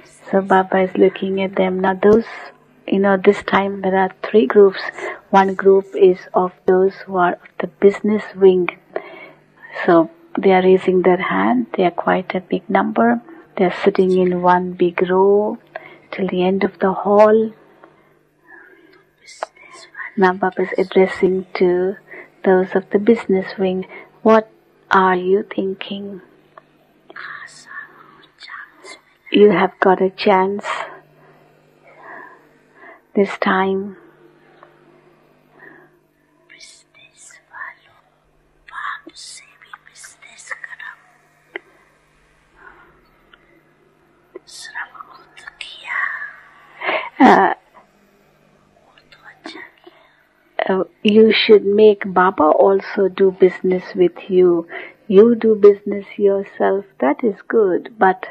So Baba is looking at them. Now those, this time there are three groups. One group is of those who are of the business wing. So they are raising their hand. They are quite a big number. They are sitting in one big row till the end of the hall. Now Baba is addressing to those of the business wing. What are you thinking? You have got a chance this time. You should make Baba also do business with you. You do business yourself, that is good, but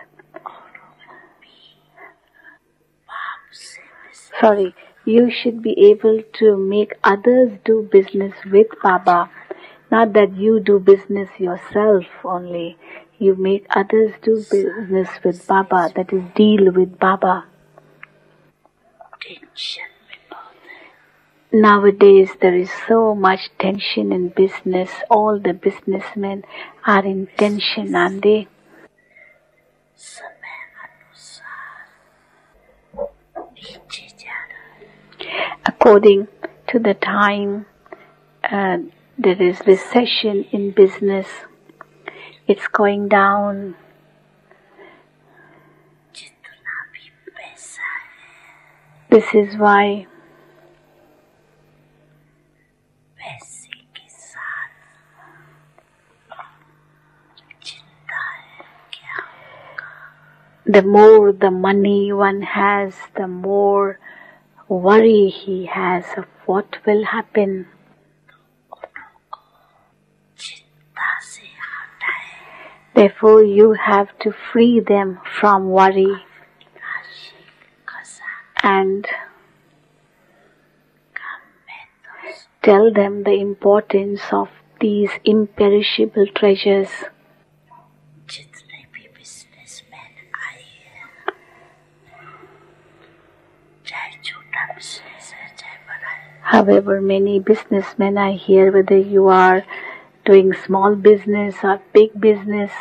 you should be able to make others do business with Baba. Not that you do business yourself only. You make others do business with Baba, that is deal with Baba. Nowadays there is so much tension in business. All the businessmen are in tension, aren't they? According to the time, there is recession in business. It's going down. This is why the more the money one has, the more worry he has of what will happen. Therefore, you have to free them from worry and tell them the importance of these imperishable treasures. However many businessmen are here, whether you are doing small business or big business,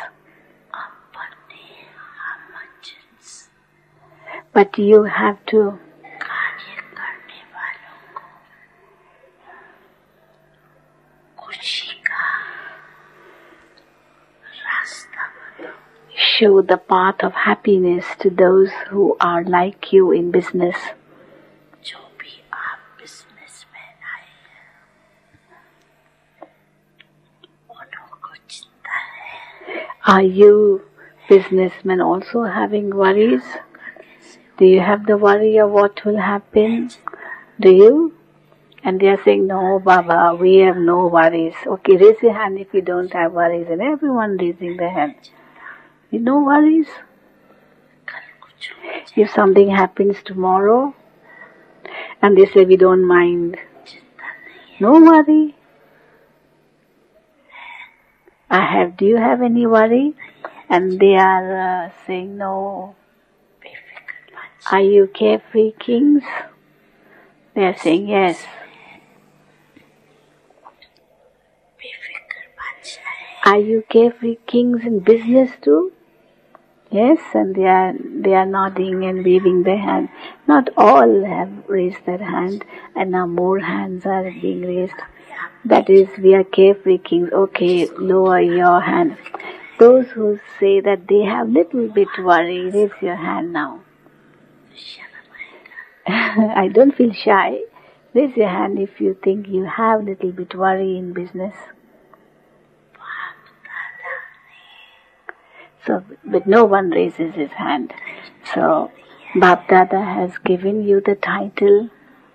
but you have to show the path of happiness to those who are like you in business. Are you businessmen also having worries? Do you have the worry of what will happen? Do you? And they are saying, no, Baba, we have no worries. Okay, raise your hand if you don't have worries. And everyone raising their hand. No worries. If something happens tomorrow, and they say we don't mind, no worry. Do you have any worry? And they are saying no. Are you carefree kings? They are saying yes. Are you carefree kings in business too? Yes, and they are nodding and waving their hand. Not all have raised their hand, and now more hands are being raised. That is, we are carefree kings. Okay, lower your hand. Those who say that they have little bit worry, raise your hand now. I don't feel shy. Raise your hand if you think you have little bit worry in business. So, but no one raises his hand. So, Bap Dada has given you the title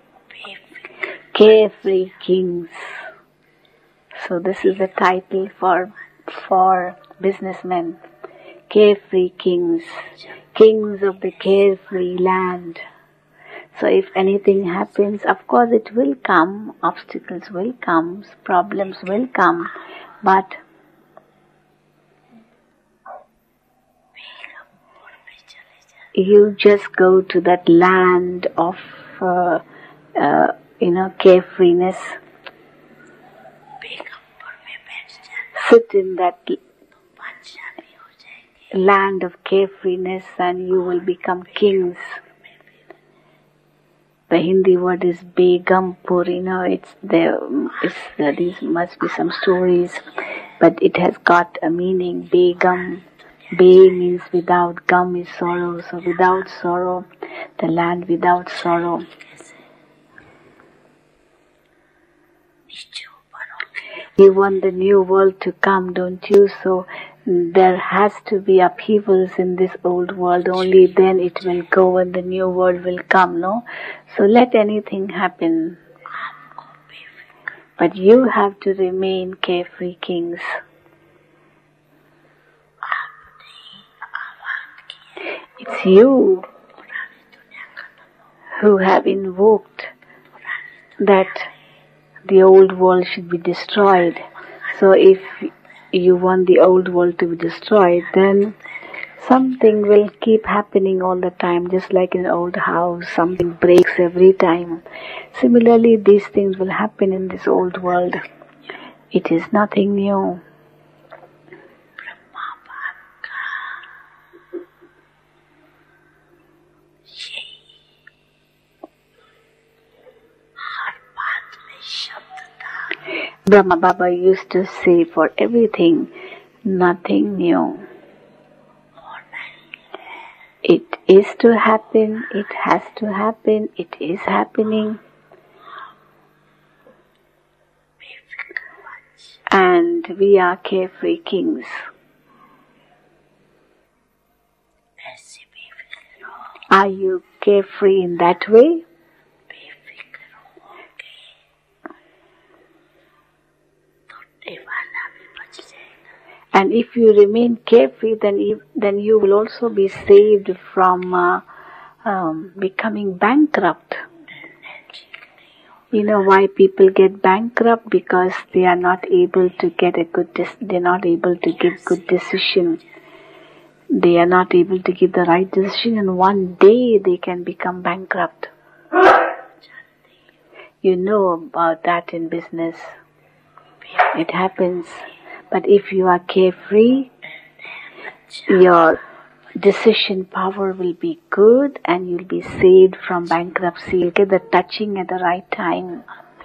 Carefree Kings. So this is the title for businessmen. Carefree kings. Kings of the carefree land. So if anything happens, of course it will come, obstacles will come, problems will come, but you just go to that land of, carefreeness. Sit in that land of carefreeness and you will become kings. The Hindi word is Begumpur, these must be some stories, but it has got a meaning. Begum, Be means without, Gum is sorrow, so without sorrow, the land without sorrow. You want the new world to come, don't you? So there has to be upheavals in this old world, only then it will go and the new world will come, no? So let anything happen. But you have to remain carefree kings. It's you who have invoked that the old world should be destroyed. So if you want the old world to be destroyed, then something will keep happening all the time, just like in an old house, something breaks every time. Similarly, these things will happen in this old world. It is nothing new. Brahma Baba used to say, for everything, nothing new. It is to happen, it has to happen, it is happening. And we are carefree kings. Are you carefree in that way? And if you remain carefree, then you will also be saved from becoming bankrupt. You know why people get bankrupt? Because they are not able to get they're not able to give good decision. They are not able to give the right decision, and one day they can become bankrupt. You know about that in business. It happens. But if you are carefree, your decision power will be good and you'll be saved from bankruptcy. You'll get the touching at the right time.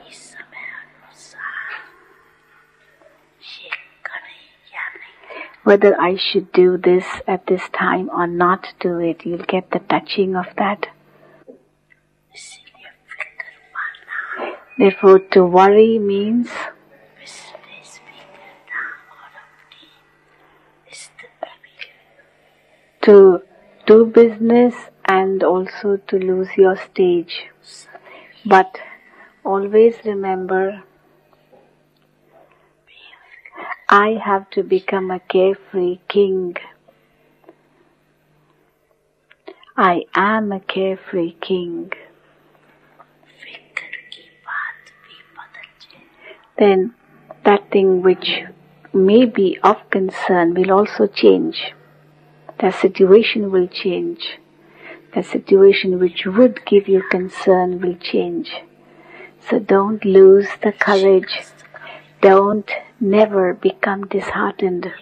Whether I should do this at this time or not do it, you'll get the touching of that. Therefore, to worry means to do business and also to lose your stage. But always remember, I have to become a carefree king. I am a carefree king. Then that thing which may be of concern will also change. The situation will change. The situation which would give you concern will change. So don't lose the courage. Don't never become disheartened.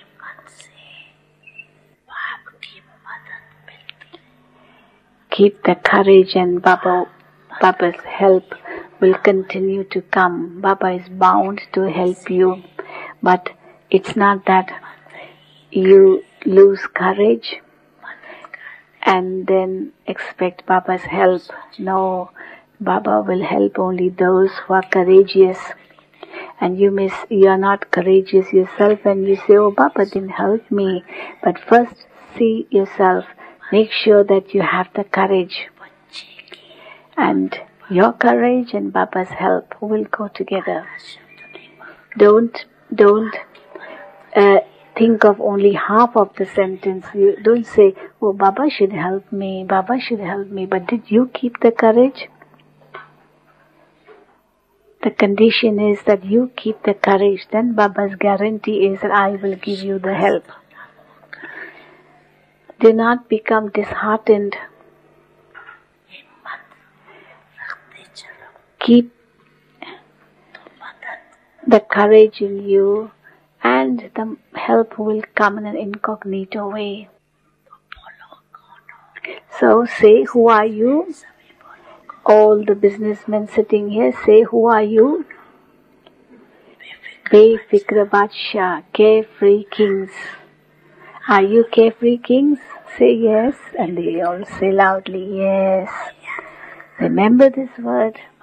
Keep the courage, and Baba's help will continue to come. Baba is bound to help you. But it's not that you lose courage and then expect Baba's help. No, Baba will help only those who are courageous. And you are not courageous yourself and you say, oh, Baba didn't help me. But first see yourself. Make sure that you have the courage. And your courage and Baba's help will go together. Don't think of only half of the sentence. You don't say, oh, Baba should help me, Baba should help me. But did you keep the courage? The condition is that you keep the courage. Then Baba's guarantee is that I will give you the help. Do not become disheartened. Keep the courage in you, and the help will come in an incognito way. So say, who are you? All the businessmen sitting here, say, who are you? Befikra Badshah, carefree kings. Are you carefree kings? Say yes, and they all say loudly, yes. Remember this word.